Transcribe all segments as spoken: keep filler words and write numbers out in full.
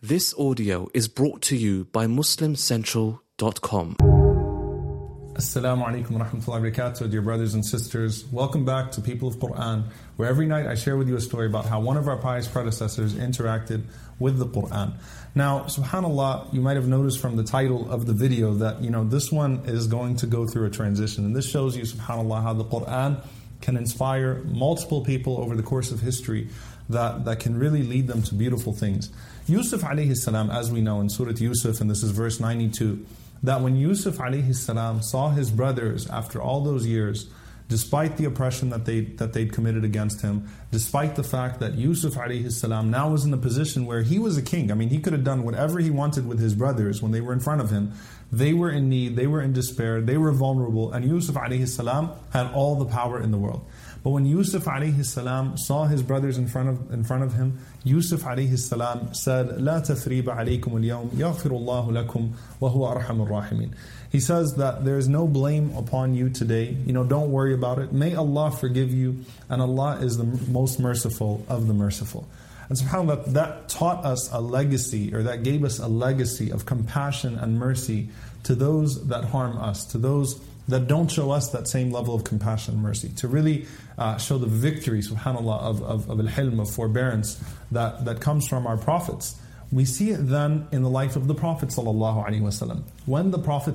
This audio is brought to you by Muslim Central dot com. Assalamu alaikum wa rahmatullahi wa barakatuh, dear brothers and sisters. Welcome back to People of Quran, where every night I share with you a story about how one of our pious predecessors interacted with the Quran. Now, subhanAllah, you might have noticed from the title of the video that, you know, this one is going to go through a transition. And this shows you, subhanAllah, how the Quran can inspire multiple people over the course of history that, that can really lead them to beautiful things. Yusuf alayhi salam, as we know in Surah Yusuf, and this is verse ninety-two, that when Yusuf alayhi salam saw his brothers after all those years, despite the oppression that they that they'd committed against him, despite the fact that Yusuf alayhi salam now was in a position where he was a king. I mean, he could have done whatever he wanted with his brothers when they were in front of him. They were in need, they were in despair, they were vulnerable, and Yusuf alayhi salam had all the power in the world. But when Yusuf alayhi salam saw his brothers in front of in front of him, Yusuf alayhi salam said, "La tathriba alaykum al-yawm, yaghfirullahu lakum, wa huwa arhamur rahimin." He says that there is no blame upon you today. You know, don't worry about it. May Allah forgive you, and Allah is the most merciful of the merciful. And subhanAllah, that taught us a legacy, or that gave us a legacy of compassion and mercy to those that harm us, to those that don't show us that same level of compassion and mercy, to really uh, show the victory, subhanAllah, of, of, of al-hilm, of forbearance that, that comes from our prophets. We see it then in the life of the Prophet ﷺ. When the Prophet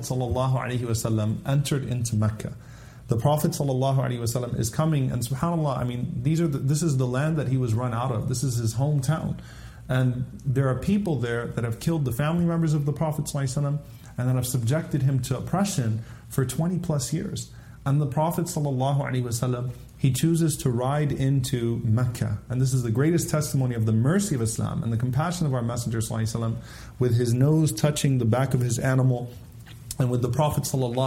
ﷺ entered into Mecca, the Prophet ﷺ is coming, and subhanAllah, I mean, these are the, this is the land that he was run out of. This is his hometown. And there are people there that have killed the family members of the Prophet ﷺ and that have subjected him to oppression for twenty plus years. And the Prophet ﷺ, he chooses to ride into Mecca. And this is the greatest testimony of the mercy of Islam and the compassion of our Messenger ﷺ, with his nose touching the back of his animal, and with the Prophet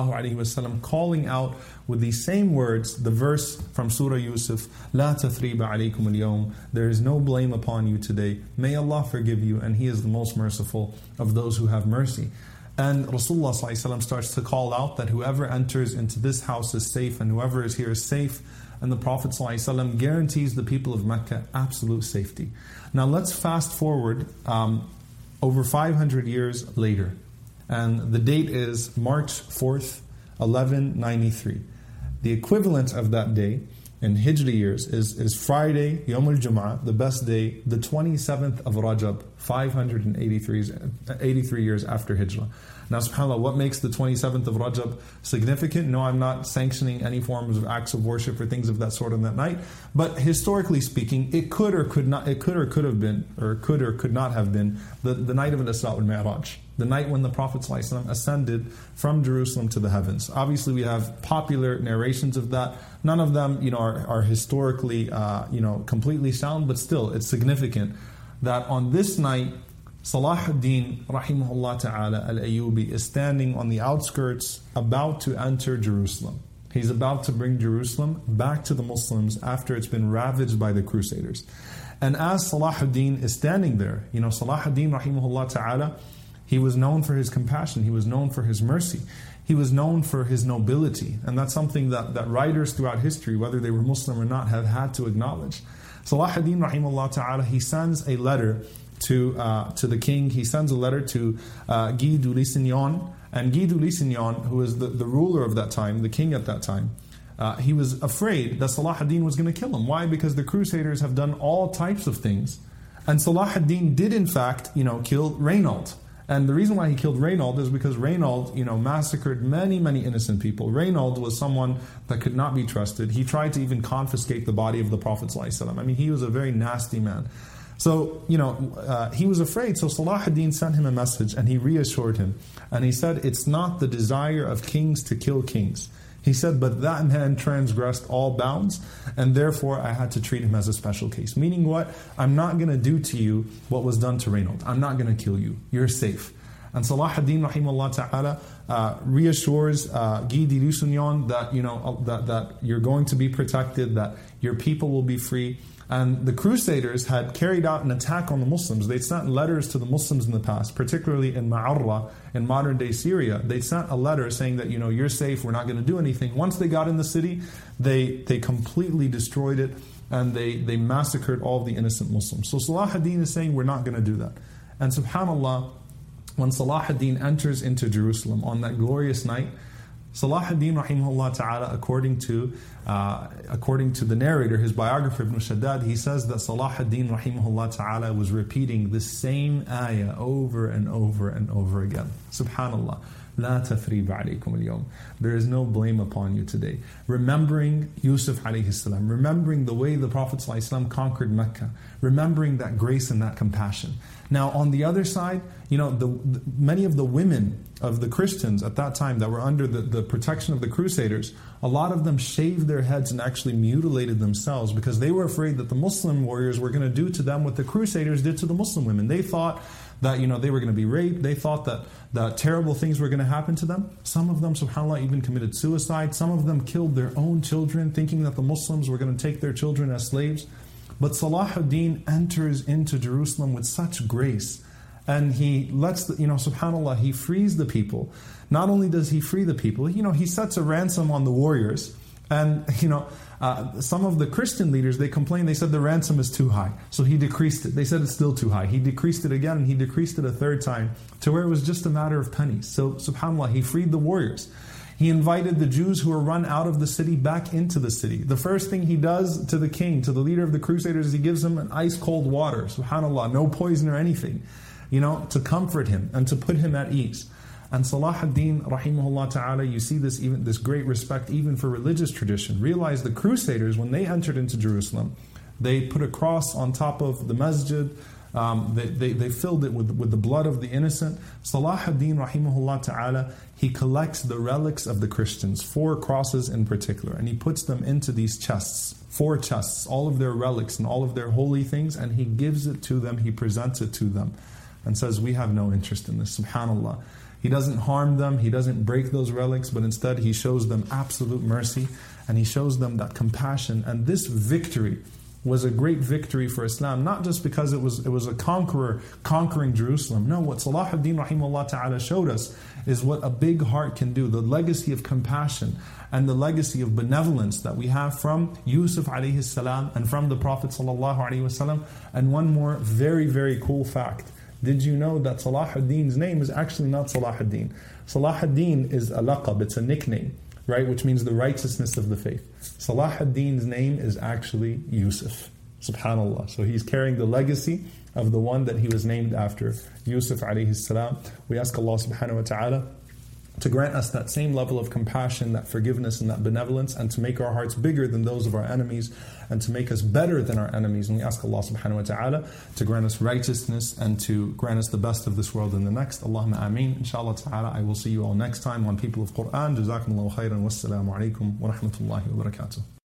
ﷺ calling out with these same words, the verse from Surah Yusuf, "La tathriba alaykum al-yawm," there is no blame upon you today. May Allah forgive you, and He is the most merciful of those who have mercy. And Rasulullah ﷺ starts to call out that whoever enters into this house is safe, and whoever is here is safe. And the Prophet ﷺ guarantees the people of Mecca absolute safety. Now let's fast forward um, over five hundred years later. And the date is March fourth, eleven ninety-three. The equivalent of that day in Hijri years is, is Friday, Yawm al-Jum'ah, the best day, the twenty-seventh of Rajab, five hundred eighty-three years after Hijrah. Now subhanAllah, what makes the twenty-seventh of Rajab significant? No, I'm not sanctioning any forms of acts of worship or things of that sort on that night. But historically speaking, it could or could not, it could or could have been, or could or could not have been, the, the night of Al-Isra wal-Mi'raj. The night when the Prophet ﷺ ascended from Jerusalem to the heavens. Obviously, we have popular narrations of that. None of them, you know, are, are historically, uh, you know, completely sound, but still, it's significant that on this night, Salahuddin, rahimahullah ta'ala, al-Ayyubi, is standing on the outskirts, about to enter Jerusalem. He's about to bring Jerusalem back to the Muslims after it's been ravaged by the Crusaders. And as Salahuddin is standing there, you know, Salahuddin, rahimahullah ta'ala, he was known for his compassion, he was known for his mercy, he was known for his nobility. And that's something that, that writers throughout history, whether they were Muslim or not, have had to acknowledge. Salahuddin, rahimahullah ta'ala, he sends a letter to uh, to the king, he sends a letter to uh, Guy de Lusignan. And Guy de Lusignan, who was the, the ruler of that time, the king at that time, uh, he was afraid that Salahuddin was going to kill him. Why? Because the Crusaders have done all types of things. And Salahuddin did in fact, you know, kill Reynaud. And the reason why he killed Reynaud is because Reynaud, you know, massacred many, many innocent people. Reynaud was someone that could not be trusted. He tried to even confiscate the body of the Prophet ﷺ. I mean, he was a very nasty man. So, you know, uh, he was afraid. So Salahuddin sent him a message and he reassured him. And he said, it's not the desire of kings to kill kings. He said, but that man transgressed all bounds, and therefore I had to treat him as a special case. Meaning what? I'm not going to do to you what was done to Reynaud. I'm not going to kill you. You're safe. And Salahuddin, rahimahullah ta'ala, uh, reassures uh, Guy de Lusignan that, you know, that, that you're going to be protected, that your people will be free. And the Crusaders had carried out an attack on the Muslims. They'd sent letters to the Muslims in the past, particularly in Ma'arra, in modern-day Syria. They sent a letter saying that, you know, you're safe, we're not going to do anything. Once they got in the city, they they completely destroyed it, and they, they massacred all of the innocent Muslims. So Salahuddin is saying, we're not going to do that. And subhanAllah, when Salah ad-Din enters into Jerusalem on that glorious night, Salah ad-Din rahimahullah ta'ala, according to uh, according to the narrator, his biographer Ibn Shaddad, he says that Salah ad-Din rahimahullah ta'ala was repeating the same ayah over and over and over again. Subhanallah. لا تثريب عليكم اليوم. There is no blame upon you today. Remembering Yusuf alayhi salam, remembering the way the Prophet sallallahu alaihi wasallam conquered Mecca, remembering that grace and that compassion. Now on the other side, you know, the, the, many of the women of the Christians at that time that were under the, the protection of the Crusaders, a lot of them shaved their heads and actually mutilated themselves because they were afraid that the Muslim warriors were going to do to them what the Crusaders did to the Muslim women. They thought that, you know, they were going to be raped. They thought that, that terrible things were going to happen to them. Some of them, subhanAllah, even committed suicide. Some of them killed their own children, thinking that the Muslims were going to take their children as slaves. But Salah ad-Din enters into Jerusalem with such grace. And he lets, the, you know, subhanAllah, he frees the people. Not only does he free the people, you know, he sets a ransom on the warriors. And, you know, uh, some of the Christian leaders, they complained, they said the ransom is too high. So he decreased it. They said it's still too high. He decreased it again, and he decreased it a third time to where it was just a matter of pennies. So, subhanAllah, he freed the warriors. He invited the Jews who were run out of the city back into the city. The first thing he does to the king, to the leader of the Crusaders, is he gives him an ice cold water. SubhanAllah, no poison or anything. You know, to comfort him and to put him at ease. And Salah ad-Din rahimahullah ta'ala, you see this even this great respect even for religious tradition. Realize the Crusaders, when they entered into Jerusalem, they put a cross on top of the masjid. Um, they, they, they filled it with, with the blood of the innocent. Salah ad-Din rahimahullah ta'ala, he collects the relics of the Christians, four crosses in particular, and he puts them into these chests, four chests, all of their relics and all of their holy things, and he gives it to them, he presents it to them, and says, we have no interest in this, subhanAllah. He doesn't harm them, he doesn't break those relics, but instead he shows them absolute mercy, and he shows them that compassion. And this victory was a great victory for Islam, not just because it was it was a conqueror conquering Jerusalem. No, what Salah ad-Din rahimahullah ta'ala showed us is what a big heart can do, the legacy of compassion and the legacy of benevolence that we have from Yusuf alayhi salam and from the Prophet sallallahu alayhi wasallam. And one more very, very cool fact. Did you know that Salah ad-Din's name is actually not Salah ad-Din? Salah ad-Din is a laqab, it's a nickname, right? Which means the righteousness of the faith. Salah ad-Din's name is actually Yusuf. Subhanallah. So he's carrying the legacy of the one that he was named after, Yusuf alayhi salam. We ask Allah subhanahu wa ta'ala to grant us that same level of compassion, that forgiveness and that benevolence, and to make our hearts bigger than those of our enemies, and to make us better than our enemies. And we ask Allah subhanahu wa ta'ala to grant us righteousness and to grant us the best of this world and the next. Allahumma ameen. Inshallah ta'ala, I will see you all next time on People of Quran. Jazakumullahu khairan. Wassalamu alaikum wa rahmatullahi wa barakatuh.